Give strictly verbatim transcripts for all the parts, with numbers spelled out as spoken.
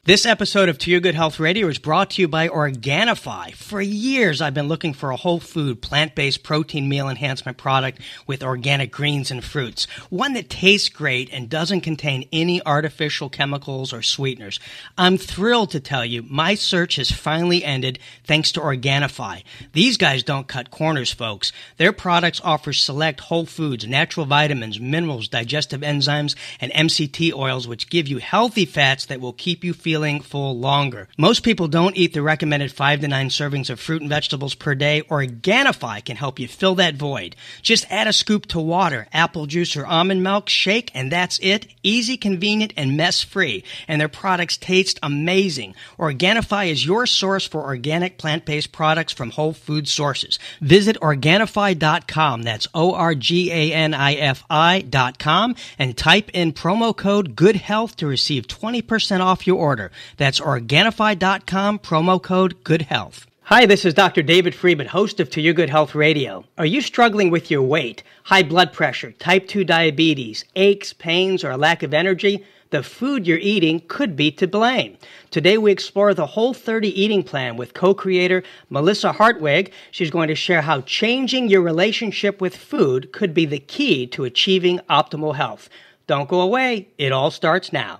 This episode of To Your Good Health Radio is brought to you by Organifi. For years, I've been looking for a whole food, plant-based protein meal enhancement product with organic greens and fruits. One that tastes great and doesn't contain any artificial chemicals or sweeteners. I'm thrilled to tell you my search has finally ended thanks to Organifi. These guys don't cut corners, folks. Their products offer select whole foods, natural vitamins, minerals, digestive enzymes, and M C T oils, which give you healthy fats that will keep you feeling full longer. Most people don't eat the recommended five to nine servings of fruit and vegetables per day. Organifi can help you fill that void. Just add a scoop to water, apple juice, or almond milk, shake, and that's it. Easy, convenient, and mess-free. And their products taste amazing. Organifi is your source for organic plant-based products from whole food sources. Visit Organifi dot com. That's O R G A N I F I dot com and type in promo code GOODHEALTH to receive twenty percent off your order. That's Organifi dot com, promo code GOODHEALTH. Hi, this is Doctor David Friedman, host of To Your Good Health Radio. Are you struggling with your weight, high blood pressure, type two diabetes, aches, pains, or a lack of energy? The food you're eating could be to blame. Today we explore the Whole thirty eating plan with co-creator Melissa Hartwig. She's going to share how changing your relationship with food could be the key to achieving optimal health. Don't go away. It all starts now.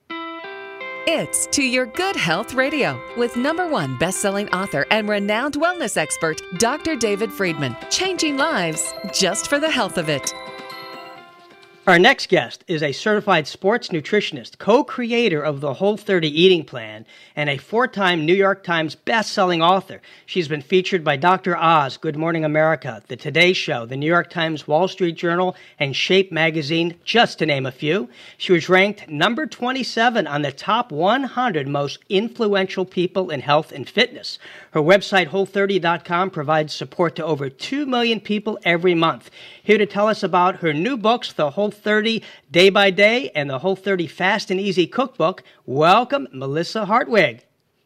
It's To Your Good Health Radio with number one best-selling author and renowned wellness expert, Doctor David Friedman. Changing lives just for the health of it. Our next guest is a certified sports nutritionist, co-creator of the Whole thirty eating plan, and a four-time New York Times best-selling author. She's been featured by Doctor Oz, Good Morning America, The Today Show, the New York Times, Wall Street Journal, and Shape magazine, just to name a few. She was ranked number twenty-seven on the top one hundred most influential people in health and fitness. Her website, whole thirty dot com, provides support to over two million people every month. Here to tell us about her new books, The Whole thirty Day by Day and The Whole thirty Fast and Easy Cookbook, welcome Melissa Hartwig.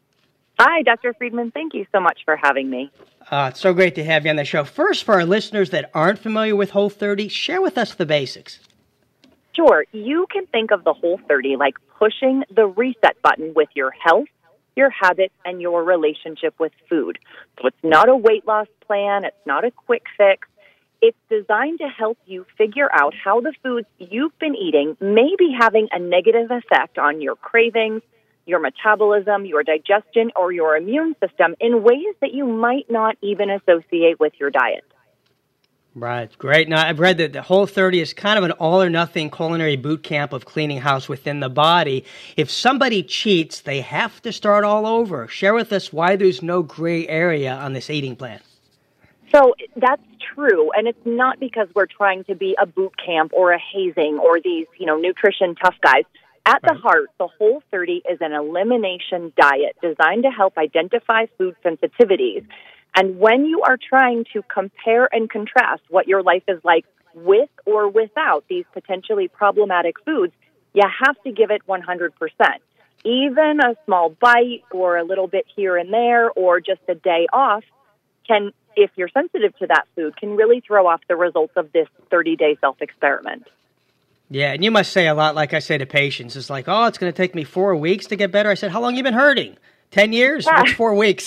Hi, Doctor Friedman. Thank you so much for having me. Uh, it's so great to have you on the show. First, for our listeners that aren't familiar with Whole thirty, share with us the basics. Sure. You can think of the Whole thirty like pushing the reset button with your health, your habits, and your relationship with food. So it's not a weight loss plan. It's not a quick fix. It's designed to help you figure out how the foods you've been eating may be having a negative effect on your cravings, your metabolism, your digestion, or your immune system in ways that you might not even associate with your diet. Right, great. Now, I've read that the Whole thirty is kind of an all-or-nothing culinary boot camp of cleaning house within the body. If somebody cheats, they have to start all over. Share with us why there's no gray area on this eating plan. So that's true, and it's not because we're trying to be a boot camp or a hazing or these, you know, nutrition tough guys. At the Right. heart, the Whole thirty is an elimination diet designed to help identify food sensitivities. And when you are trying to compare and contrast what your life is like with or without these potentially problematic foods, you have to give it one hundred percent. Even a small bite or a little bit here and there or just a day off can, if you're sensitive to that food, can really throw off the results of this thirty-day self-experiment. Yeah, and you must say a lot, like I say to patients. It's like, oh, it's going to take me four weeks to get better. I said, how long have you been hurting? Ten years? Yeah. What's four weeks?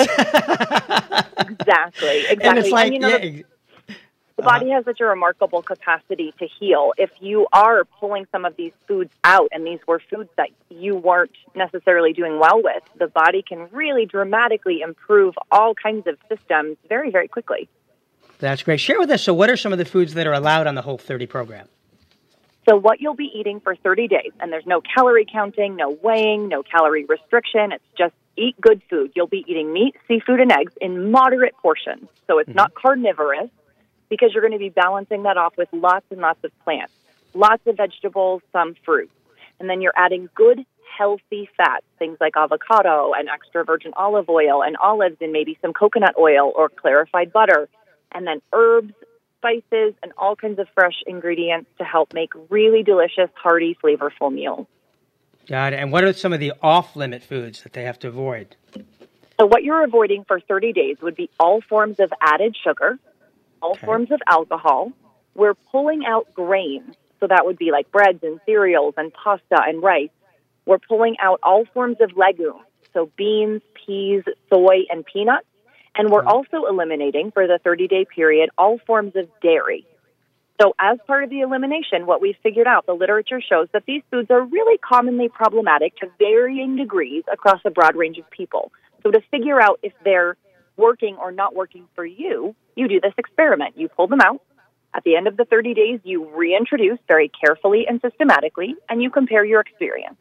Exactly, exactly. And it's like, and, you know, yeah, the, the body has such a remarkable capacity to heal. If you are pulling some of these foods out, and these were foods that you weren't necessarily doing well with, the body can really dramatically improve all kinds of systems very, very quickly. That's great. Share with us, so what are some of the foods that are allowed on the Whole thirty program? So what you'll be eating for thirty days, and there's no calorie counting, no weighing, no calorie restriction. It's just eat good food. You'll be eating meat, seafood, and eggs in moderate portions. So it's mm-hmm. not carnivorous, because you're going to be balancing that off with lots and lots of plants, lots of vegetables, some fruit. And then you're adding good, healthy fats, things like avocado and extra virgin olive oil and olives and maybe some coconut oil or clarified butter. And then herbs, spices, and all kinds of fresh ingredients to help make really delicious, hearty, flavorful meals. Got it. And what are some of the off-limit foods that they have to avoid? So what you're avoiding for thirty days would be all forms of added sugar, all Okay. forms of alcohol. We're pulling out grains, so that would be like breads and cereals and pasta and rice, We're pulling out all forms of legumes, so beans, peas, soy, and peanuts. And we're also eliminating, for the thirty-day period, all forms of dairy. So as part of the elimination, what we've figured out, the literature shows that these foods are really commonly problematic to varying degrees across a broad range of people. So to figure out if they're working or not working for you, you do this experiment. You pull them out. At the end of the thirty days, you reintroduce very carefully and systematically, and you compare your experience.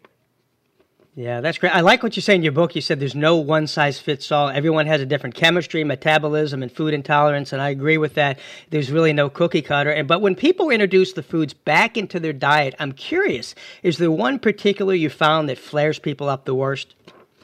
Yeah, that's great. I like what you say in your book. You said there's no one-size-fits-all. Everyone has a different chemistry, metabolism, and food intolerance, and I agree with that. There's really no cookie cutter. And But when people introduce the foods back into their diet, I'm curious, is there one particular you found that flares people up the worst?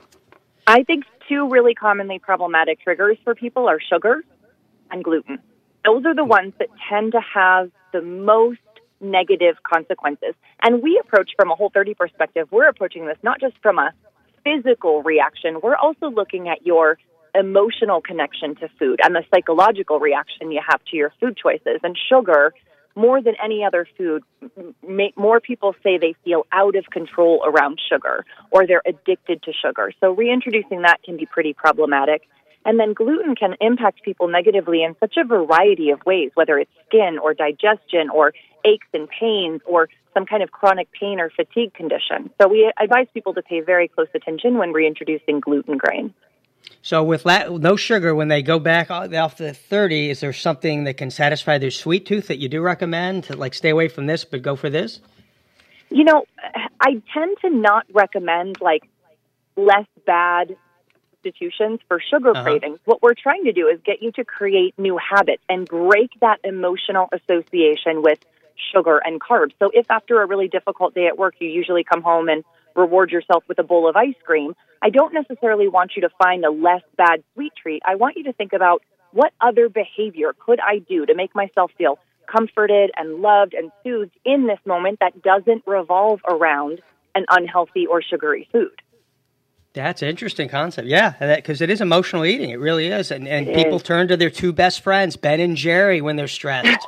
I think two really commonly problematic triggers for people are sugar and gluten. Those are the ones that tend to have the most negative consequences. And we approach from a Whole thirty perspective, we're approaching this not just from a physical reaction, we're also looking at your emotional connection to food and the psychological reaction you have to your food choices. And sugar, more than any other food, make more people say they feel out of control around sugar or they're addicted to sugar. So reintroducing that can be pretty problematic. And then gluten can impact people negatively in such a variety of ways, whether it's skin or digestion or aches and pains or some kind of chronic pain or fatigue condition. So we advise people to pay very close attention when reintroducing gluten grain. So with la- no sugar, when they go back off the thirty, is there something that can satisfy their sweet tooth that you do recommend to like stay away from this but go for this? You know, I tend to not recommend like less bad substitutions for sugar uh-huh. cravings. What we're trying to do is get you to create new habits and break that emotional association with sugar and carbs. So if after a really difficult day at work, you usually come home and reward yourself with a bowl of ice cream, I don't necessarily want you to find a less bad sweet treat. I want you to think about what other behavior could I do to make myself feel comforted and loved and soothed in this moment that doesn't revolve around an unhealthy or sugary food. That's an interesting concept. Yeah, because it is emotional eating. It really is. And, and people is. turn to their two best friends, Ben and Jerry, when they're stressed.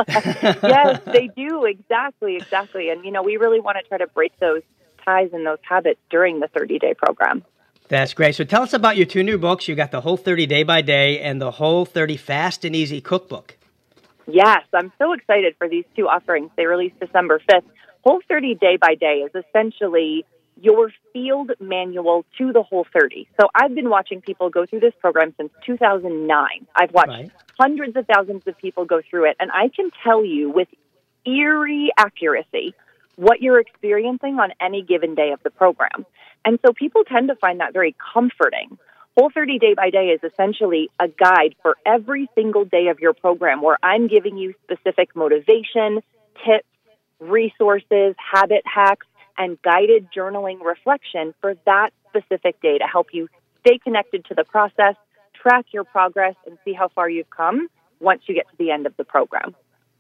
Yes, they do. Exactly, exactly. And, you know, we really want to try to break those ties and those habits during the thirty-day program. That's great. So tell us about your two new books. You got the Whole thirty Day by Day and the Whole thirty Fast and Easy Cookbook. Yes, I'm so excited for these two offerings. They released December fifth. Whole thirty Day by Day is essentially your field manual to the Whole thirty. So I've been watching people go through this program since two thousand nine. I've watched right. hundreds of thousands of people go through it, and I can tell you with eerie accuracy what you're experiencing on any given day of the program. And so people tend to find that very comforting. Whole thirty Day by Day is essentially a guide for every single day of your program where I'm giving you specific motivation, tips, resources, habit hacks, and guided journaling reflection for that specific day to help you stay connected to the process, track your progress, and see how far you've come once you get to the end of the program.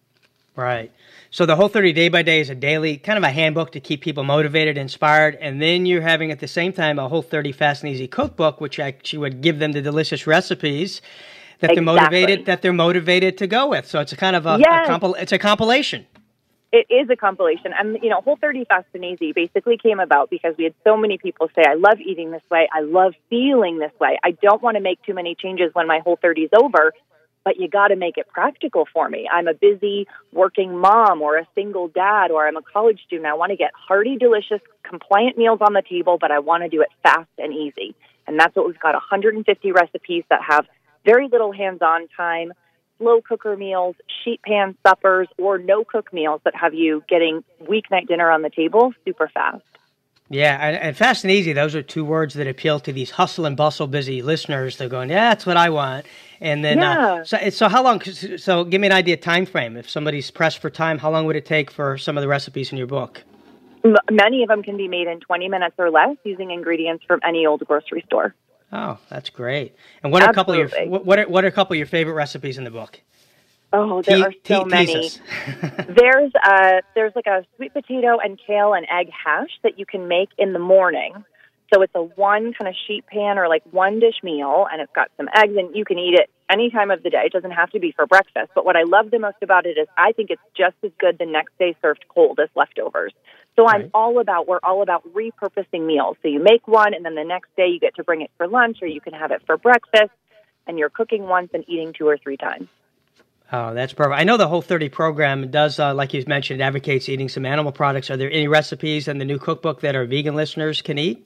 Right. So the Whole thirty Day by Day is a daily, kind of a handbook to keep people motivated, inspired, and then you're having at the same time a Whole thirty Fast and Easy Cookbook, which actually would give them the delicious recipes that exactly. they're motivated that they're motivated to go with. So it's a kind of a, yes. a compil- it's a compilation. It is a compilation. And, you know, Whole thirty Fast and Easy basically came about because we had so many people say, I love eating this way. I love feeling this way. I don't want to make too many changes when my Whole thirty is over, but you got to make it practical for me. I'm a busy working mom or a single dad or I'm a college student. I want to get hearty, delicious, compliant meals on the table, but I want to do it fast and easy. And that's what we've got, one hundred fifty recipes that have very little hands-on time, slow cooker meals, sheet pan suppers, or no-cook meals that have you getting weeknight dinner on the table super fast. Yeah, and, and fast and easy, those are two words that appeal to these hustle and bustle busy listeners. They're going, yeah, that's what I want. And then, yeah. uh, so, so how long, so give me an idea of time frame. If somebody's pressed for time, how long would it take for some of the recipes in your book? M- many of them can be made in twenty minutes or less using ingredients from any old grocery store. Oh, that's great. And what are Absolutely. a couple of your what are, what are a couple of your favorite recipes in the book? Oh, there Te- are so te- many. there's uh there's like a sweet potato and kale and egg hash that you can make in the morning. So it's a one kind of sheet pan or like one dish meal, and it's got some eggs, and you can eat it any time of the day. It doesn't have to be for breakfast. But what I love the most about it is I think it's just as good the next day served cold as leftovers. So I'm Right. all about, we're all about repurposing meals. So you make one, and then the next day you get to bring it for lunch, or you can have it for breakfast, and you're cooking once and eating two or three times. Oh, that's perfect. I know the Whole thirty program does, uh, like you mentioned, advocates eating some animal products. Are there any recipes in the new cookbook that our vegan listeners can eat?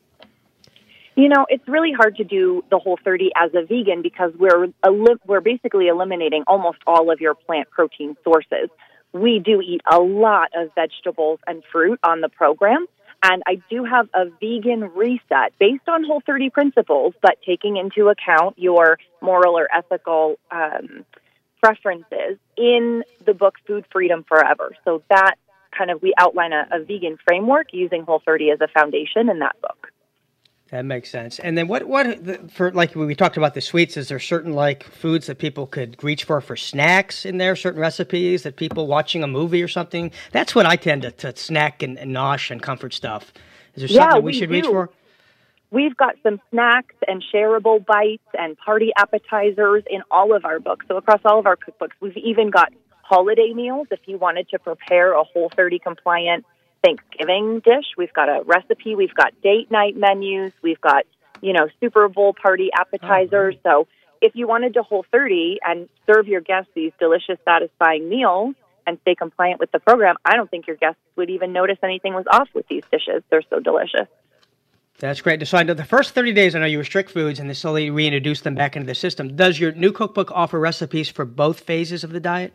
You know, it's really hard to do the Whole thirty as a vegan because we're elim- we're basically eliminating almost all of your plant protein sources. We do eat a lot of vegetables and fruit on the program, and I do have a vegan reset based on Whole thirty principles, but taking into account your moral or ethical um, preferences in the book Food Freedom Forever. So that kind of, we outline a, a vegan framework using Whole thirty as a foundation in that book. That makes sense. And then what, what the- for, like when we talked about the sweets, is there certain like foods that people could reach for for snacks in there, certain recipes that people watching a movie or something? That's what I tend to, to snack and, and nosh and comfort stuff. Is there Yeah, something we, we should reach do. for? We've got some snacks and shareable bites and party appetizers in all of our books. So across all of our cookbooks, we've even got holiday meals. If you wanted to prepare a Whole thirty compliant Thanksgiving dish, we've got a recipe. We've got date night menus. We've got, you know, Super Bowl party appetizers. Oh, so if you wanted to Whole thirty and serve your guests these delicious, satisfying meals and stay compliant with the program, I don't think your guests would even notice anything was off with these dishes. They're so delicious. That's great. So I know the first thirty days, I know you restrict foods and then slowly reintroduce them back into the system. Does your new cookbook offer recipes for both phases of the diet?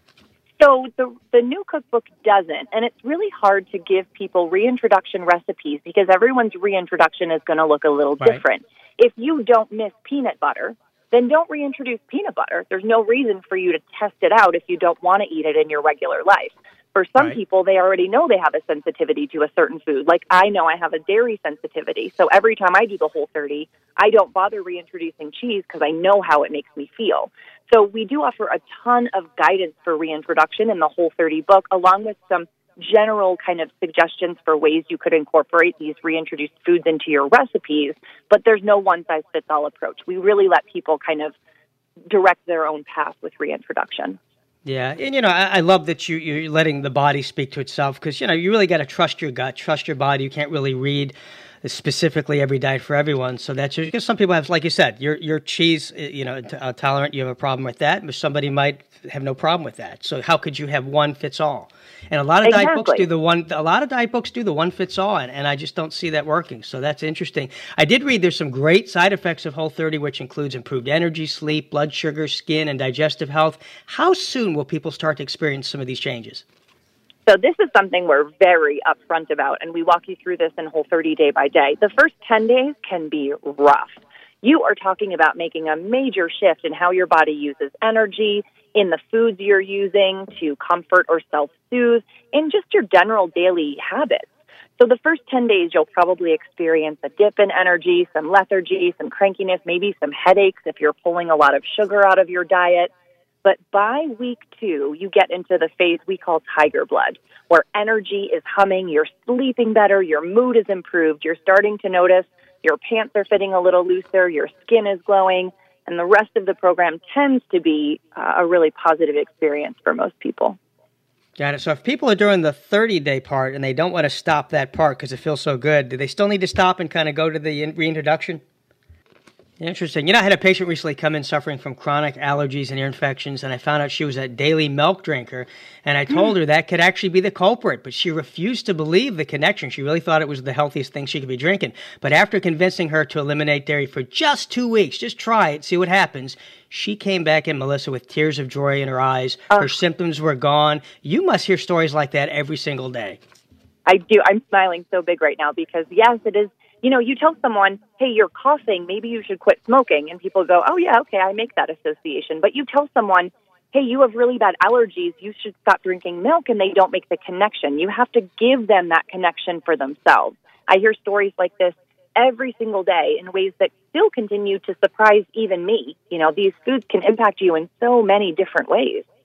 So the the new cookbook doesn't, and it's really hard to give people reintroduction recipes because everyone's reintroduction is going to look a little Right. different. If you don't miss peanut butter, then don't reintroduce peanut butter. There's no reason for you to test it out if you don't want to eat it in your regular life. For some Right. people, they already know they have a sensitivity to a certain food. Like I know I have a dairy sensitivity, so every time I do the Whole thirty, I don't bother reintroducing cheese because I know how it makes me feel. So we do offer a ton of guidance for reintroduction in the Whole thirty book, along with some general kind of suggestions for ways you could incorporate these reintroduced foods into your recipes, but there's no one-size-fits-all approach. We really let people kind of direct their own path with reintroduction. Yeah, and you know, I, I love that you, you're letting the body speak to itself because, you know, you really got to trust your gut, trust your body. You can't really read specifically every diet for everyone. So that's because some people have, like you said, your your cheese, you know, t- uh, tolerant, you have a problem with that, but somebody might have no problem with that. So how could you have one fits all? And a lot of diet books Exactly. do the one. A lot of diet books do the one fits all, and, and I just don't see that working. So that's interesting. I did read there's some great side effects of Whole thirty, which includes improved energy, sleep, blood sugar, skin, and digestive health. How soon will people start to experience some of these changes? So this is something we're very upfront about, and we walk you through this in Whole thirty day by day. The first ten days can be rough. You are talking about making a major shift in how your body uses energy, in the foods you're using to comfort or self-soothe, in just your general daily habits. So the first ten days, you'll probably experience a dip in energy, some lethargy, some crankiness, maybe some headaches if you're pulling a lot of sugar out of your diet. But by week two, you get into the phase we call tiger blood, where energy is humming, you're sleeping better, your mood is improved, you're starting to notice your pants are fitting a little looser, your skin is glowing, and the rest of the program tends to be uh, a really positive experience for most people. Got it. So if people are doing the thirty-day part and they don't want to stop that part because it feels so good, do they still need to stop and kind of go to the in- reintroduction? Interesting. You know, I had a patient recently come in suffering from chronic allergies and ear infections, and I found out she was a daily milk drinker, and I told her that could actually be the culprit, but she refused to believe the connection. She really thought it was the healthiest thing she could be drinking. But after convincing her to eliminate dairy for just two weeks, just try it, see what happens, she came back in, Melissa, with tears of joy in her eyes. Her Uh. symptoms were gone. You must hear stories like that every single day. I do. I'm smiling so big right now because, yes, it is. You know, you tell someone, hey, you're coughing, maybe you should quit smoking. And people go, oh, yeah, okay, I make that association. But you tell someone, hey, you have really bad allergies, you should stop drinking milk, and they don't make the connection. You have to give them that connection for themselves. I hear stories like this every single day in ways that still continue to surprise even me. You know, these foods can impact you in so many different ways.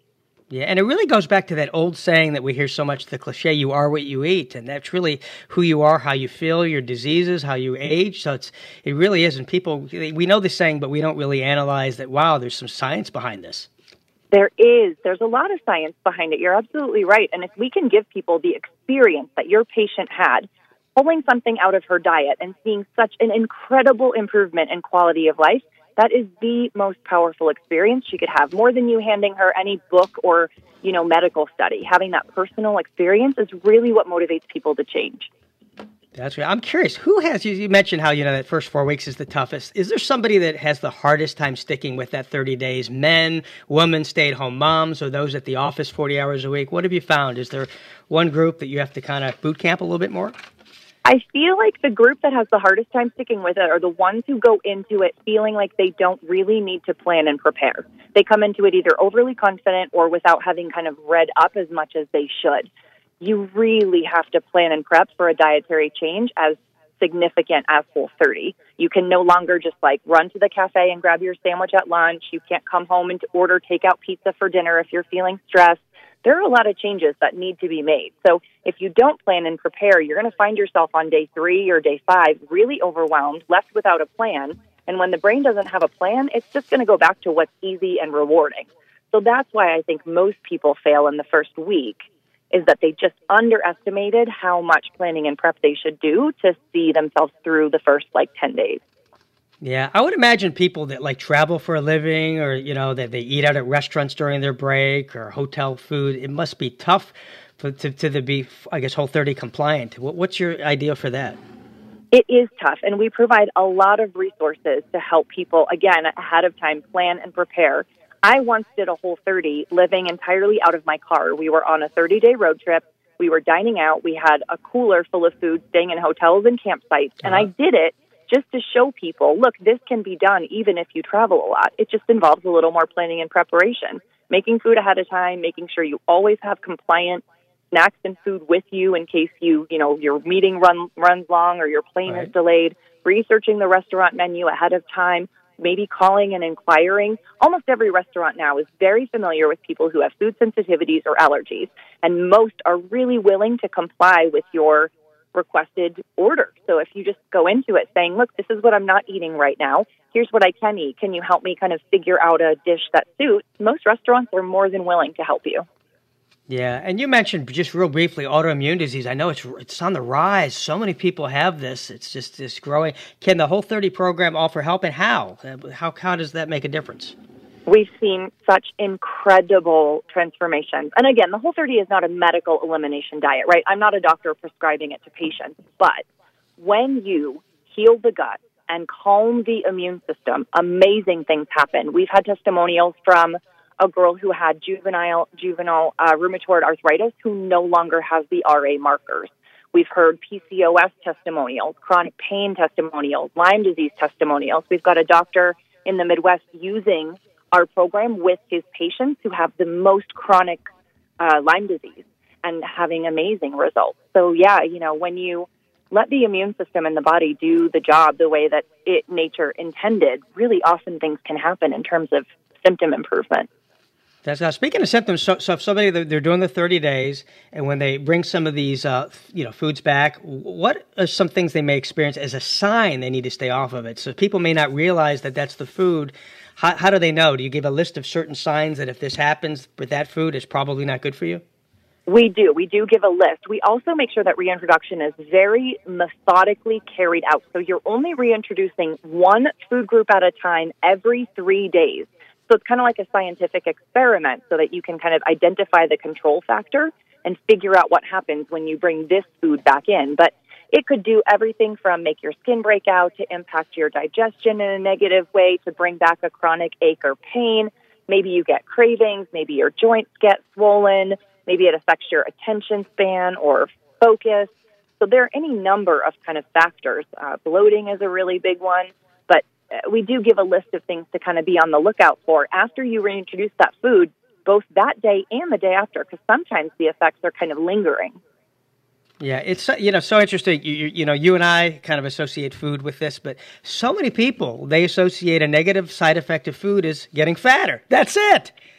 Yeah, and it really goes back to that old saying that we hear so much, the cliche, you are what you eat. And that's really who you are, how you feel, your diseases, how you age. So it's it really is. And people, we know this saying, but we don't really analyze that, wow, there's some science behind this. There is. There's a lot of science behind it. You're absolutely right. And if we can give people the experience that your patient had, pulling something out of her diet and seeing such an incredible improvement in quality of life, that is the most powerful experience she could have, more than you handing her any book or, you know, medical study. Having that personal experience is really what motivates people to change. That's right. I'm curious, who has, you mentioned how, you know, that first four weeks is the toughest. Is there somebody that has the hardest time sticking with that thirty days? Men, women, stay-at-home moms, or those at the office forty hours a week? What have you found? Is there one group that you have to kind of boot camp a little bit more? I feel like the group that has the hardest time sticking with it are the ones who go into it feeling like they don't really need to plan and prepare. They come into it either overly confident or without having kind of read up as much as they should. You really have to plan and prep for a dietary change as significant as Whole thirty. You can no longer just like run to the cafe and grab your sandwich at lunch. You can't come home and order takeout pizza for dinner if you're feeling stressed. There are a lot of changes that need to be made. So if you don't plan and prepare, you're going to find yourself on day three or day five really overwhelmed, left without a plan. And when the brain doesn't have a plan, it's just going to go back to what's easy and rewarding. So that's why I think most people fail in the first week, is that they just underestimated how much planning and prep they should do to see themselves through the first like ten days. Yeah, I would imagine people that like travel for a living, or, you know, that they eat out at restaurants during their break or hotel food, it must be tough for, to, to the be, I guess, Whole thirty compliant. What, what's your idea for that? It is tough, and we provide a lot of resources to help people, again, ahead of time, plan and prepare. I once did a Whole thirty living entirely out of my car. We were on a thirty-day road trip. We were dining out. We had a cooler full of food, staying in hotels and campsites, and uh-huh. I did it just to show people, look, this can be done even if you travel a lot. It just involves a little more planning and preparation, making food ahead of time, making sure you always have compliant snacks and food with you in case you, you know, your meeting run, runs long or your plane right. is delayed, researching the restaurant menu ahead of time, maybe calling and inquiring. Almost every restaurant now is very familiar with people who have food sensitivities or allergies, and most are really willing to comply with your requested order. So if you just go into it saying, look, this is what I'm not eating right now. Here's what I can eat. Can you help me kind of figure out a dish that suits? Most restaurants are more than willing to help you. Yeah, and you mentioned just real briefly autoimmune disease. I know it's it's on the rise. So many people have this. It's just it's growing. Can the Whole thirty program offer help, and how? How how does that make a difference? We've seen such incredible transformations. And again, the Whole thirty is not a medical elimination diet, right? I'm not a doctor prescribing it to patients. But when you heal the gut and calm the immune system, amazing things happen. We've had testimonials from a girl who had juvenile juvenile uh, rheumatoid arthritis who no longer has the R A markers. We've heard P C O S testimonials, chronic pain testimonials, Lyme disease testimonials. We've got a doctor in the Midwest using our program with his patients who have the most chronic uh, Lyme disease and having amazing results. So, yeah, you know, when you let the immune system and the body do the job the way that it nature intended, really often things can happen in terms of symptom improvement. That's now speaking of symptoms. So, so if somebody they're doing the thirty days, and when they bring some of these, uh, you know, foods back, what are some things they may experience as a sign they need to stay off of it? So people may not realize that that's the food. How, how do they know? Do you give a list of certain signs that if this happens with that food, it's probably not good for you? We do. We do give a list. We also make sure that reintroduction is very methodically carried out. So you're only reintroducing one food group at a time every three days. So it's kind of like a scientific experiment so that you can kind of identify the control factor and figure out what happens when you bring this food back in. But it could do everything from make your skin break out to impact your digestion in a negative way to bring back a chronic ache or pain. Maybe you get cravings. Maybe your joints get swollen. Maybe it affects your attention span or focus. So there are any number of kind of factors. Uh, bloating is a really big one. But we do give a list of things to kind of be on the lookout for after you reintroduce that food, both that day and the day after, because sometimes the effects are kind of lingering. Yeah, it's, you know, so interesting. You, you, you know, you and I kind of associate food with this, but so many people, they associate a negative side effect of food as getting fatter. That's it.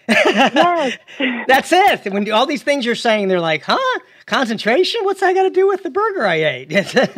Yes. That's it. When all these things you're saying, they're like, huh? Concentration? What's that got to do with the burger I ate?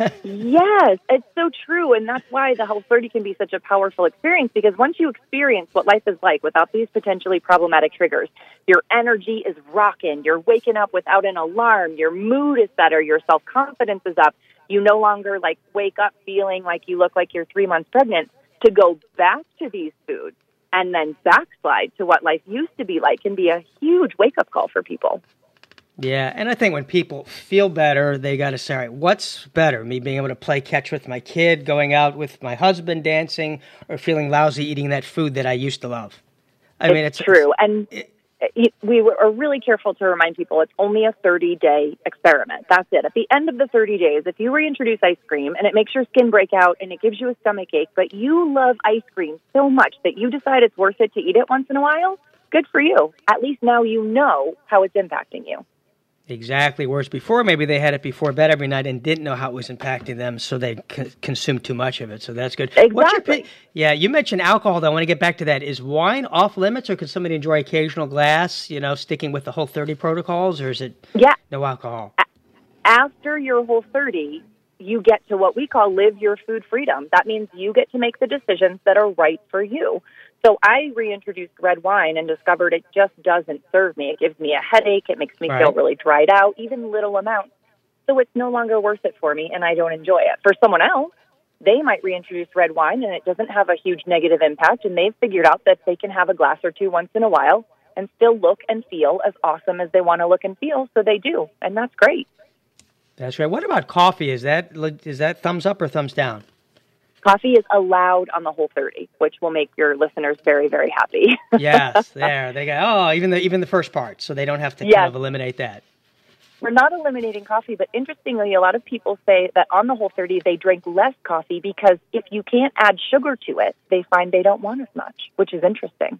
Yes, it's so true. And that's why the Whole thirty can be such a powerful experience, because once you experience what life is like without these potentially problematic triggers, your energy is rocking. You're waking up without an alarm. Your mood is better. Your self-confidence is up. You no longer like wake up feeling like you look like you're three months pregnant. To go back to these foods and then backslide to what life used to be like can be a huge wake-up call for people. Yeah, and I think when people feel better, they got to say, all right, what's better? Me being able to play catch with my kid, going out with my husband, dancing, or feeling lousy eating that food that I used to love? I it's mean, it's true. It's, and it, it, we are really careful to remind people it's only a thirty-day experiment. That's it. At the end of the thirty days, if you reintroduce ice cream and it makes your skin break out and it gives you a stomach ache, but you love ice cream so much that you decide it's worth it to eat it once in a while, good for you. At least now you know how it's impacting you. Exactly. Whereas before, maybe they had it before bed every night and didn't know how it was impacting them, so they c- consumed too much of it. So that's good. Exactly. What's your pi- yeah, you mentioned alcohol, though. I want to get back to that. Is wine off limits, or can somebody enjoy occasional glass, you know, sticking with the Whole thirty protocols, or is it yeah. no alcohol? A- after your Whole thirty, you get to what we call live your food freedom. That means you get to make the decisions that are right for you. So I reintroduced red wine and discovered it just doesn't serve me. It gives me a headache. It makes me right. feel really dried out, even little amounts. So it's no longer worth it for me, and I don't enjoy it. For someone else, they might reintroduce red wine, and it doesn't have a huge negative impact, and they've figured out that they can have a glass or two once in a while and still look and feel as awesome as they want to look and feel, so they do, and that's great. That's right. What about coffee? Is that is that thumbs up or thumbs down? Coffee is allowed on the Whole thirty, which will make your listeners very, very happy. Yes, there they go. Oh, even the even the first part, so they don't have to yes. kind of eliminate that. We're not eliminating coffee, but interestingly, a lot of people say that on the Whole thirty, they drink less coffee because if you can't add sugar to it, they find they don't want as much, which is interesting.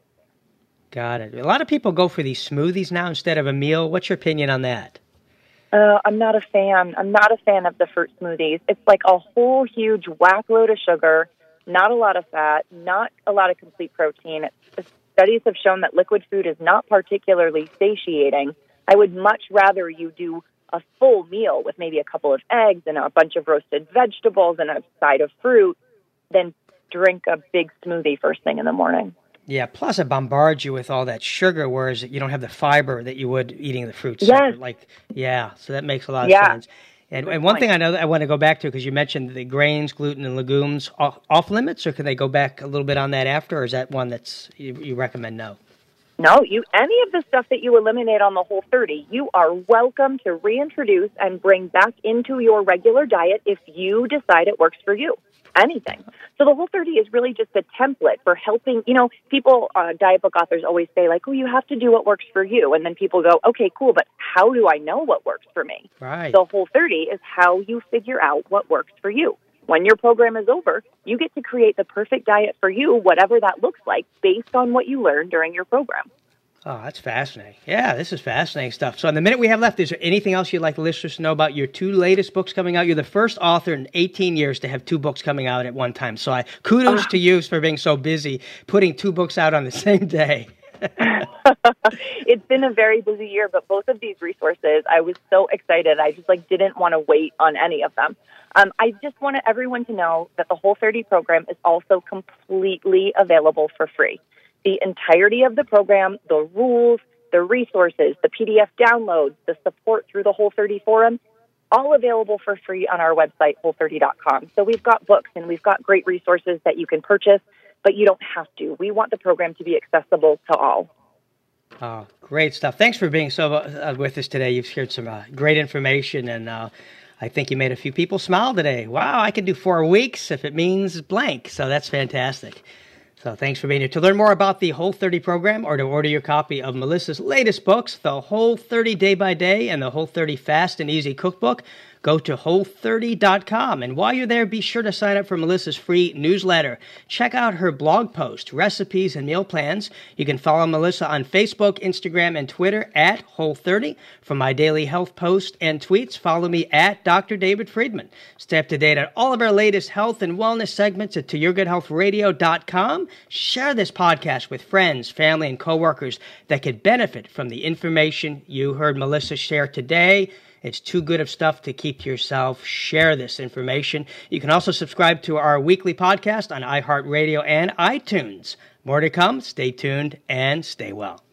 Got it. A lot of people go for these smoothies now instead of a meal. What's your opinion on that? Uh, I'm not a fan. I'm not a fan of the fruit smoothies. It's like a whole huge whack load of sugar, not a lot of fat, not a lot of complete protein. It's, studies have shown that liquid food is not particularly satiating. I would much rather you do a full meal with maybe a couple of eggs and a bunch of roasted vegetables and a side of fruit than drink a big smoothie first thing in the morning. Yeah, plus it bombards you with all that sugar, whereas you don't have the fiber that you would eating the fruits. Yes. Like, yeah, so that makes a lot of yeah. sense. And, and one thing I know that I want to go back to, because you mentioned the grains, gluten, and legumes off, off limits, or can they go back a little bit on that after, or is that one that's you, you recommend no? No, you any of the stuff that you eliminate on the Whole thirty, you are welcome to reintroduce and bring back into your regular diet if you decide it works for you. Anything. So the Whole thirty is really just a template for helping, you know, people, uh, diet book authors always say like, oh, you have to do what works for you. And then people go, okay, cool, but how do I know what works for me? Right. The Whole thirty is how you figure out what works for you. When your program is over, you get to create the perfect diet for you, whatever that looks like, based on what you learned during your program. Oh, that's fascinating. Yeah, this is fascinating stuff. So in the minute we have left, is there anything else you'd like the listeners to know about your two latest books coming out? You're the first author in eighteen years to have two books coming out at one time. So I kudos uh, to you for being so busy, putting two books out on the same day. It's been a very busy year, but both of these resources, I was so excited. I just like didn't want to wait on any of them. Um, I just wanted everyone to know that the Whole thirty program is also completely available for free. The entirety of the program, the rules, the resources, the P D F downloads, the support through the Whole thirty forum, all available for free on our website, whole thirty dot com. So we've got books and we've got great resources that you can purchase, but you don't have to. We want the program to be accessible to all. Oh, great stuff. Thanks for being so uh, with us today. You've shared some uh, great information, and uh, I think you made a few people smile today. Wow, I can do four weeks if it means blank. So that's fantastic. So thanks for being here. To learn more about the Whole thirty program or to order your copy of Melissa's latest books, The Whole thirty Day by Day and The Whole thirty Fast and Easy Cookbook, go to whole thirty dot com. And while you're there, be sure to sign up for Melissa's free newsletter. Check out her blog post, recipes, and meal plans. You can follow Melissa on Facebook, Instagram, and Twitter at whole thirty. For my daily health posts and tweets, follow me at Doctor David Friedman. Stay up to date on all of our latest health and wellness segments at to your good health radio dot com. Share this podcast with friends, family, and coworkers that could benefit from the information you heard Melissa share today. It's too good of stuff to keep to yourself. Share this information. You can also subscribe to our weekly podcast on iHeartRadio and iTunes. More to come. Stay tuned and stay well.